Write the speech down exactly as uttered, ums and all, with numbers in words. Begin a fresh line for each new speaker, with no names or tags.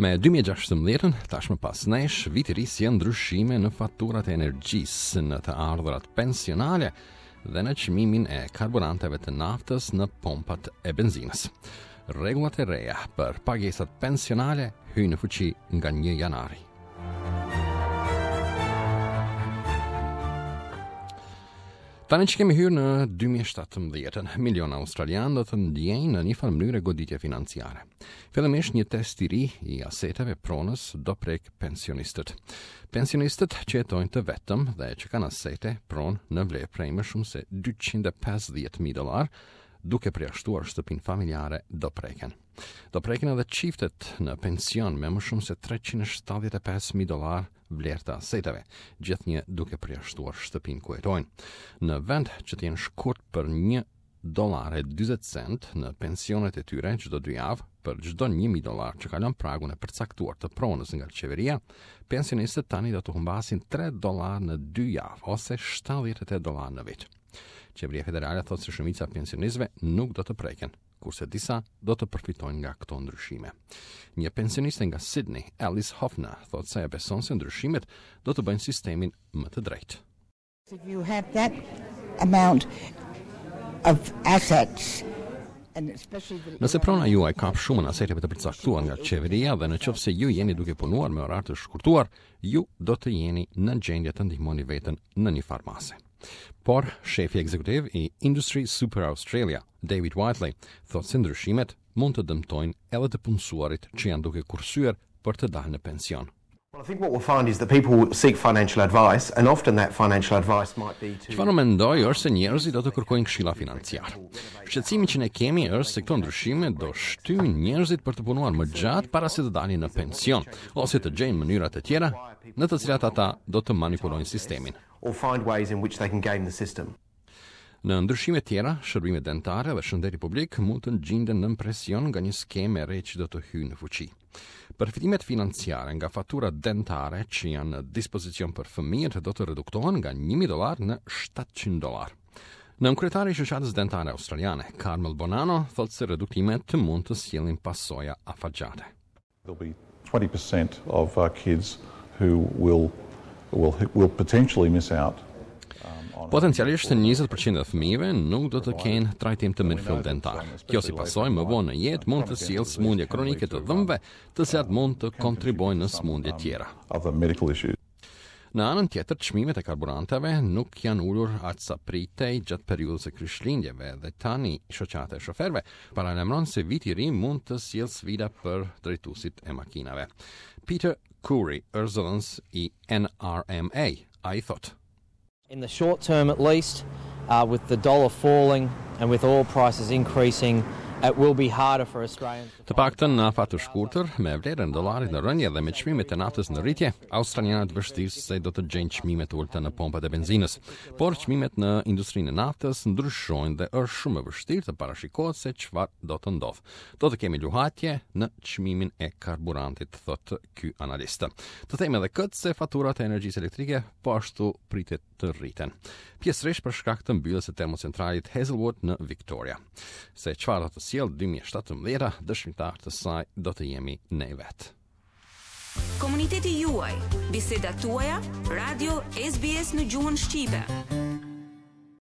Me dy mijë e gjashtëmbëdhjetë tashmë pas nesh viti ri si ndryshime në faturat e energjisë, në të ardhurat pensionale dhe në çmimin e karburanteve të naftës në pompat e benzinës. Rregullat e reja për pagesat pensionale hyjnë në fuqi nga një janari. Tani që kemi hyrë në dy mijë e shtatëmbëdhjetë, miliona australianë do të ndjejnë në një farë mënyrë goditje financiare. Fillimisht një test i ri i aseteve pronës do prek pensionistët. Pensionistët që jetojnë të vetëm dhe që kanë asete pronë në vlerë prej më shumë se dyqind e pesëdhjetë mijë dollar, duke përjashtuar shtëpinë familjare do preken. Do preken edhe çiftet në pension me më shumë se treqind e shtatëdhjetë e pesë mijë dollar vlerë të aseteve, gjithnjë duke përjashtuar shtëpinë ku jetojnë. Në vend që të jenë shkurt për një dollar e dyzet cent në pensionet e tyre çdo dy javë, për çdo një mijë dollar që kalon pragun e përcaktuar të pronës nga qeveria, pensionistët tani do të humbasin tre dollar në dy javë ose shtatëdhjetë e tetë dollar në vit. Qeveria federale thotë se shumica e pensionistëve nuk do të preken, kurse disa do të përfitojnë nga këto ndryshime. Një pensioniste nga Sydney, Alice Hoffner, thotë se e beson se ndryshimet do të bëjnë sistemin më të drejtë.
If you have that amount of assets,
Nëse prona juaj kap shumën aseteve të përcaktuar nga qeveria dhe në qoftë se ju jeni duke punuar me orar të shkurtuar, ju do të jeni në gjendje të ndihmoni veten në një farmase. Por shefi ekzekutiv i Industry Super Australia, David Whiteley, thotë se ndryshimet mund të dëmtojnë edhe të punësuarit që janë duke kursyer për të dalë në pension.
Well, I think what we'll find is that people seek financial advice, and often that financial advice might be to...
Çfarë mendoj është se njerëzit do të kërkojnë këshilla financiare. Shqetësimi që ne kemi është se këto ndryshime do shtyjnë njerëzit për të punuar më gjatë para se të dalin në pension, ose të gjejnë mënyra të tjera në të cilat ata do të manipulojnë sistemin.
Or find ways in which they can game the system.
Në ndryshime tjera, shërbime dentare dhe shëndeti publik mund të gjenden në presion nga një skemë e re që do të hyjë në fuqi. Përfitimet financiare nga faturat dentare që janë në dispozicion për fëmijët do të reduktohen nga një mijë dollar në shtatëqind dollar. Në kryetari i shoqatës dentare australiane, Carmel Bonanno, thotë se reduktimet mund të sjellin pasoja afatgjate.
There'll be twenty percent of uh, kids who will will will potentially miss out.
Potencialisht njëzet përqind e fëmijëve nuk do të kenë trajtim të mirëfill dentar. Kjo si pasojë më vonë në jetë mund të sjellë sëmundje kronike të dhëmbëve, të cilat mund të kontribuojnë në sëmundje tjera. Në anën tjetër, çmimet e karburanteve nuk janë ulur aq sa pritej gjatë periudhës së krishtlindjeve dhe tani shoqata e shoferëve paralajmëron se viti i ri mund të sjellë sfida për drejtuesit e makinave. Peter Curry, Erzolens i N R M A, ai thotë:
In the short term at least, uh, with the dollar falling and with oil prices increasing, it will be harder for Australians.
Të paktën në afat të shkurtër, me vlerën e dollarit në rënje dhe me çmimet e naftës në rritje, australianët vështirë se do të gjejnë çmime të ulta në pompat e benzinës. Por çmimet në industrinë e naftës ndryshojnë dhe është shumë e vështirë të parashikohet se çfarë do të ndodhë. Do të kemi luhatje në çmimin e karburantit, thotë ky analist. Të them edhe këtë se faturat e energjisë elektrike po ashtu pritet të rriten. Pjesërisht për shkak të mbylljes së termocentralit Hazelwood në Victoria. Se çfarë do të sjellë dy mijë e shtatëmbëdhjetë, dëshmitar të saj do të jemi ne vetë.
Komuniteti juaj, bisedat tuaja, radio S B S në gjuhën shqipe.